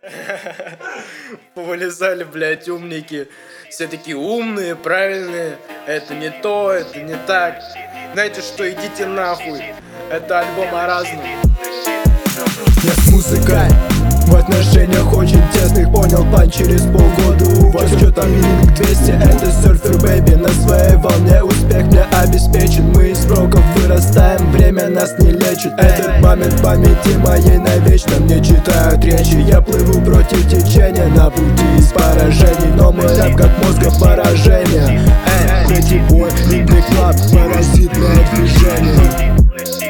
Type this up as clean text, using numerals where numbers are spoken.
Повылезали, блядь, умники. Все такие умные, правильные. Это не то, это не так. Знаете что, идите нахуй. Это альбом о разном. Я с музыкой в отношениях очень тесных. Понял план через полгода. У вас что-то миллинг 200. Это серфер, бэйби, на своей волне. Успех мне обеспечен. Мы из проков вырастаем, время нас не лечит. Этот момент памяти моей навечно. Мне читают речи, я плыву против течения. На пути из поражений, но мой рэп как мозга поражение. Эй, бой, липный клаб, паразитное движение.